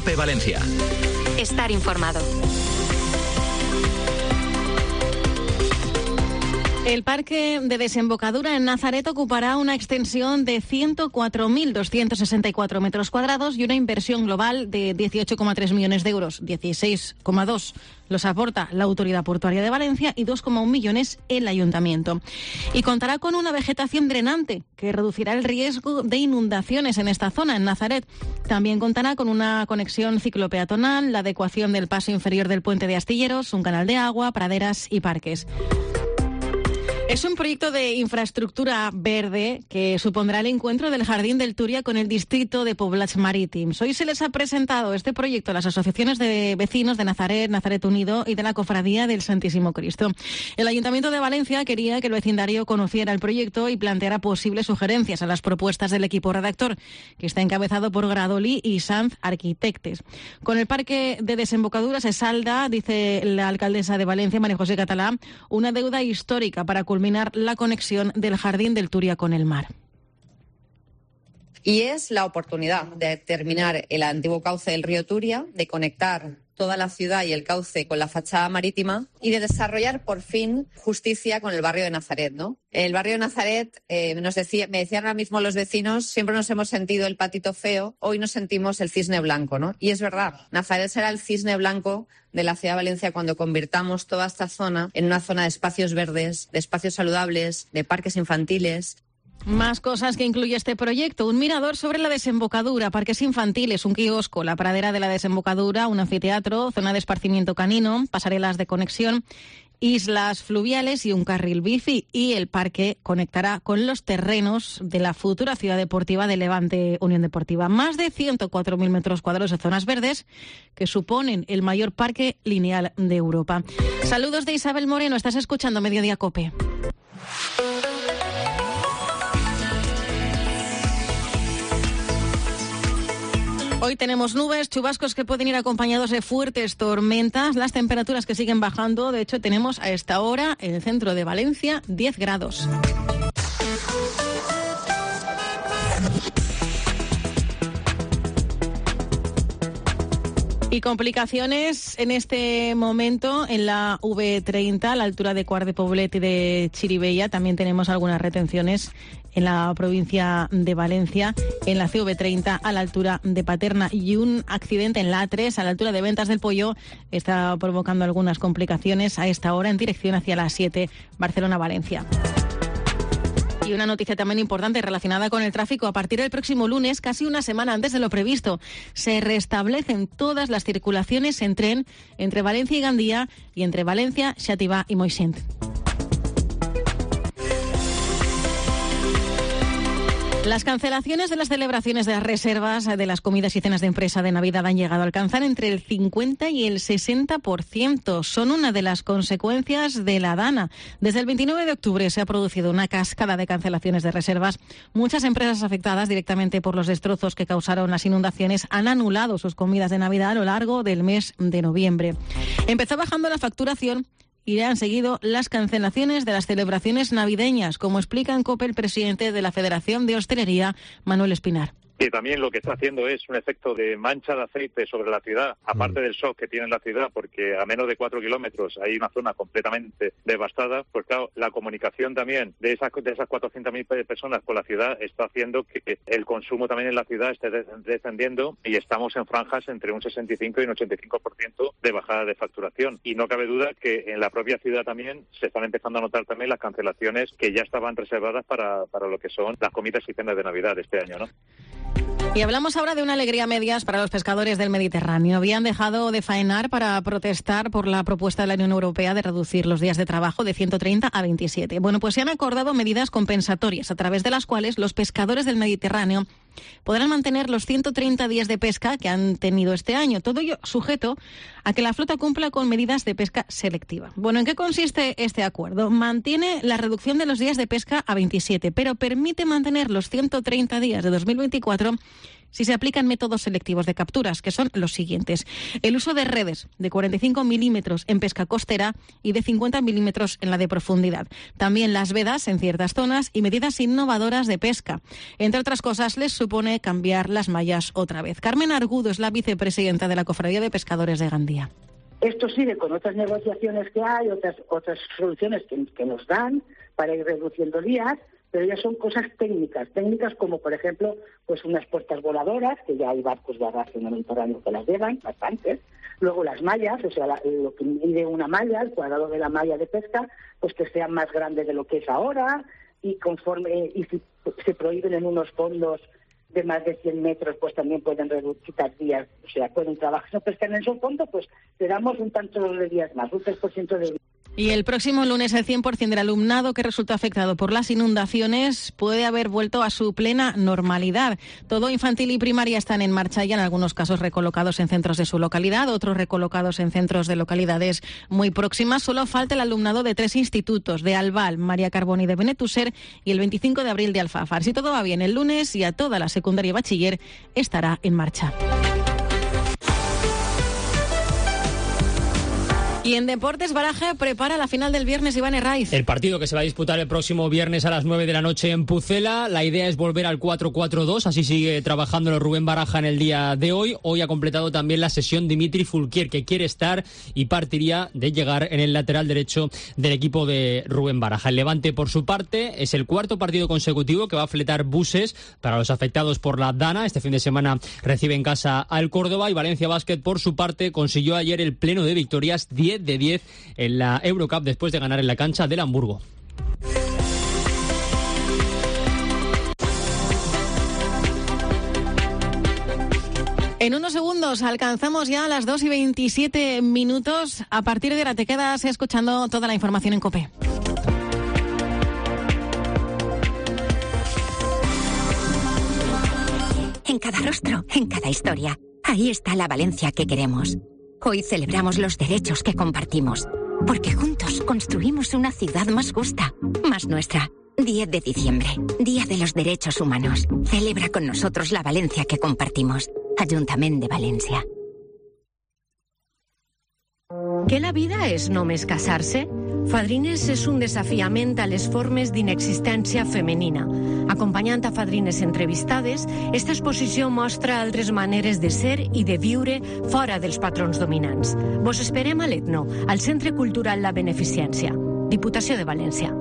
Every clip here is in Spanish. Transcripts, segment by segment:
COPE Valencia. Estar informado. El parque de desembocadura en Nazaret ocupará una extensión de 104.264 metros cuadrados y una inversión global de 18,3 millones de euros. 16,2 los aporta la Autoridad Portuaria de Valencia y 2,1 millones el Ayuntamiento. Y contará con una vegetación drenante que reducirá el riesgo de inundaciones en esta zona, en Nazaret. También contará con una conexión ciclopeatonal, la adecuación del paso inferior del puente de Astilleros, un canal de agua, praderas y parques. Es un proyecto de infraestructura verde que supondrá el encuentro del Jardín del Túria con el distrito de Poblats Marítims. Hoy se les ha presentado este proyecto a las asociaciones de vecinos de Nazaret, Nazaret Unido y de la Cofradía del Santísimo Cristo. El Ayuntamiento de Valencia quería que el vecindario conociera el proyecto y planteara posibles sugerencias a las propuestas del equipo redactor, que está encabezado por Gradoli y Sanz Arquitectes. Con el parque de desembocadura se salda, dice la alcaldesa de Valencia, María José Catalá, una deuda histórica para culminar la conexión del Jardín del Túria con el mar. Y es la oportunidad de terminar el antiguo cauce del río Túria, de conectar toda la ciudad y el cauce con la fachada marítima y de desarrollar por fin justicia con el barrio de Nazaret, ¿no? El barrio de Nazaret, me decían ahora mismo los vecinos, siempre nos hemos sentido el patito feo, hoy nos sentimos el cisne blanco, ¿no? Y es verdad, Nazaret será el cisne blanco de la ciudad de Valencia cuando convirtamos toda esta zona en una zona de espacios verdes, de espacios saludables, de parques infantiles. Más cosas que incluye este proyecto: un mirador sobre la desembocadura, parques infantiles, un kiosco, la pradera de la desembocadura, un anfiteatro, zona de esparcimiento canino, pasarelas de conexión, islas fluviales y un carril bici. Y el parque conectará con los terrenos de la futura ciudad deportiva de Levante Unión Deportiva. Más de 104.000 metros cuadrados de zonas verdes que suponen el mayor parque lineal de Europa. Saludos de Isabel Moreno, estás escuchando Mediodía COPE. Hoy tenemos nubes, chubascos que pueden ir acompañados de fuertes tormentas, las temperaturas que siguen bajando. De hecho, tenemos a esta hora en el centro de Valencia 10 grados. Y complicaciones en este momento en la V30, a la altura de Quart de Poblet y de Chirivella. También tenemos algunas retenciones en la provincia de Valencia, en la CV30 a la altura de Paterna. Y un accidente en la A3 a la altura de Ventas del Pollo está provocando algunas complicaciones a esta hora en dirección hacia la 7 Barcelona-Valencia. Y una noticia también importante relacionada con el tráfico. A partir del próximo lunes, casi una semana antes de lo previsto, se restablecen todas las circulaciones en tren entre Valencia y Gandía y entre Valencia, Xàtiva y Moixent. Las cancelaciones de las celebraciones de las reservas de las comidas y cenas de empresa de Navidad han llegado a alcanzar entre el 50 y el 60%. Son una de las consecuencias de la Dana. Desde el 29 de octubre se ha producido una cascada de cancelaciones de reservas. Muchas empresas afectadas directamente por los destrozos que causaron las inundaciones han anulado sus comidas de Navidad a lo largo del mes de noviembre. Empezó bajando la facturación y le han seguido las cancelaciones de las celebraciones navideñas, como explica en COPE el presidente de la Federación de Hostelería, Manuel Espinar. Y también lo que está haciendo es un efecto de mancha de aceite sobre la ciudad, aparte del shock que tiene la ciudad, porque a menos de 4 kilómetros hay una zona completamente devastada. Pues claro, la comunicación también de esas 400.000 personas con la ciudad está haciendo que el consumo también en la ciudad esté descendiendo y estamos en franjas entre un 65 y un 85% de bajada de facturación. Y no cabe duda que en la propia ciudad también se están empezando a notar también las cancelaciones que ya estaban reservadas para lo que son las comidas y cenas de Navidad este año, ¿no? Y hablamos ahora de una alegría a medias para los pescadores del Mediterráneo. Habían dejado de faenar para protestar por la propuesta de la Unión Europea de reducir los días de trabajo de 130 a 27. Bueno, pues se han acordado medidas compensatorias a través de las cuales los pescadores del Mediterráneo podrán mantener los 130 días de pesca que han tenido este año. Todo ello sujeto a que la flota cumpla con medidas de pesca selectiva. Bueno, ¿en qué consiste este acuerdo? Mantiene la reducción de los días de pesca a 27, pero permite mantener los 130 días de 2024 si se aplican métodos selectivos de capturas, que son los siguientes. El uso de redes de 45 milímetros en pesca costera y de 50 milímetros en la de profundidad. También las vedas en ciertas zonas y medidas innovadoras de pesca. Entre otras cosas, les supone cambiar las mallas otra vez. Carmen Argudo es la vicepresidenta de la Cofradía de Pescadores de Gandía. Esto sigue con otras negociaciones que hay, otras soluciones que nos dan para ir reduciendo días, pero ya son cosas técnicas como por ejemplo pues unas puertas voladoras, que ya hay barcos de arrastre en el Mediterráneo que las llevan, bastantes. Luego las mallas, o sea, lo que mide una malla, el cuadrado de la malla de pesca, pues que sea más grande de lo que es ahora, y y si se prohíben en unos fondos de más de 100 metros, pues también pueden quitar días, o sea, pueden trabajar. Si no pescan en esos fondos, pues le damos un tanto de días más, un 3% de días. Y el próximo lunes el 100% del alumnado que resultó afectado por las inundaciones puede haber vuelto a su plena normalidad. Todo infantil y primaria están en marcha ya, en algunos casos recolocados en centros de su localidad, otros recolocados en centros de localidades muy próximas. Solo falta el alumnado de 3 institutos, de Albal, María Carboni de Benetúser y el 25 de abril de Alfafar. Si todo va bien, el lunes ya toda la secundaria y bachiller estará en marcha. Y en deportes, Baraja prepara la final del viernes, Iván Herraiz. El partido que se va a disputar el próximo viernes a las 9 de la noche en Pucela. La idea es volver al 4-4-2, así sigue trabajándolo Rubén Baraja en el día de hoy. Hoy ha completado también la sesión Dimitri Fulquier, que quiere estar y partiría de llegar en el lateral derecho del equipo de Rubén Baraja. El Levante, por su parte, es el 4º partido consecutivo que va a fletar buses para los afectados por la Dana. Este fin de semana recibe en casa al Córdoba, y Valencia Basket, por su parte, consiguió ayer el pleno de victorias, 10 de 10 en la Eurocup, después de ganar en la cancha del Hamburgo. En unos segundos alcanzamos ya las 2:27. A partir de ahora te quedas escuchando toda la información en COPE. En cada rostro, en cada historia, ahí está la Valencia que queremos. Hoy celebramos los derechos que compartimos, porque juntos construimos una ciudad más justa, más nuestra. 10 de diciembre, Día de los Derechos Humanos. Celebra con nosotros la Valencia que compartimos. Ayuntamiento de València. Que la vida és només casar-se? Fadrines és un desafiament a les formes d'inexistència femenina. Acompanyant a fadrines entrevistades, esta exposició mostra altres maneres de ser i de viure fora dels patrons dominants. Vos esperem a l'Etno, al Centre Cultural La Beneficència. Diputació de València.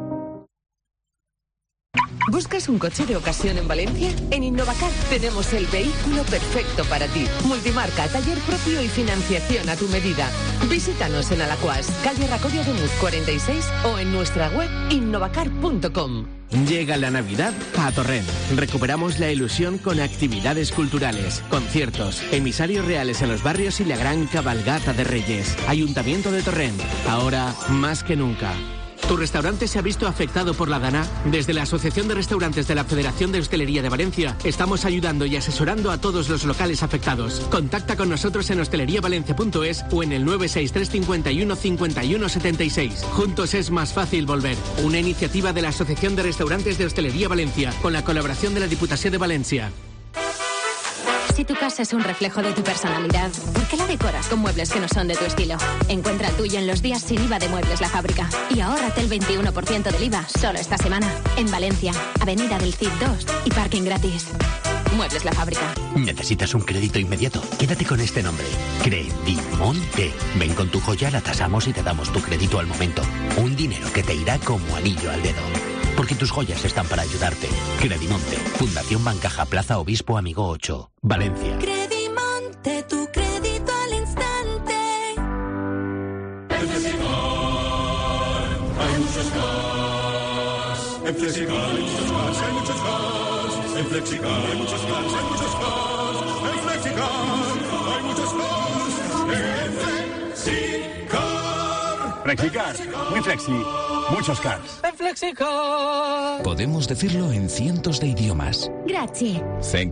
¿Buscas un coche de ocasión en Valencia? En Innovacar tenemos el vehículo perfecto para ti. Multimarca, taller propio y financiación a tu medida. Visítanos en Alacuás, calle Racodio de Muz 46 o en nuestra web innovacar.com. Llega la Navidad a Torrent. Recuperamos la ilusión con actividades culturales, conciertos, emisarios reales en los barrios y la gran cabalgata de Reyes. Ayuntamiento de Torrent, ahora más que nunca. ¿Tu restaurante se ha visto afectado por la Dana? Desde la Asociación de Restaurantes de la Federación de Hostelería de Valencia estamos ayudando y asesorando a todos los locales afectados. Contacta con nosotros en hosteleriavalencia.es o en el 963 51 51 76. Juntos es más fácil volver. Una iniciativa de la Asociación de Restaurantes de Hostelería Valencia con la colaboración de la Diputación de Valencia. Si tu casa es un reflejo de tu personalidad, ¿por qué la decoras con muebles que no son de tu estilo? Encuentra el tuyo en los días sin IVA de Muebles La Fábrica. Y ahórrate el 21% del IVA solo esta semana. En Valencia, Avenida del Cid 2 y parking gratis. Muebles La Fábrica. ¿Necesitas un crédito inmediato? Quédate con este nombre. Credimonte. Ven con tu joya, la tasamos y te damos tu crédito al momento. Un dinero que te irá como anillo al dedo. Porque tus joyas están para ayudarte. Credimonte. Fundación Bancaja, Plaza Obispo Amigo 8. Valencia. Credimonte, tu crédito al instante. En Flexicar hay muchos cars. En Flexicar hay muchos cars, hay muchos cars. En Flexicar hay muchos cars, hay muchos cars. En Flexicar hay muchos cars. En Flexicar. Flexicar, muy flexi. Muchos cars. En Flexicar. Podemos decirlo en cientos de idiomas. Grazie. Thank you.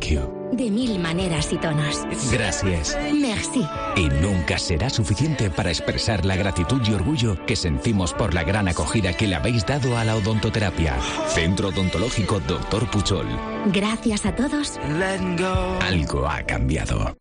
de 1000 maneras y tonos. Gracias. Merci. Y nunca será suficiente para expresar la gratitud y orgullo que sentimos por la gran acogida que le habéis dado a la odontoterapia. Centro Odontológico Dr. Puchol. Gracias a todos. Algo ha cambiado.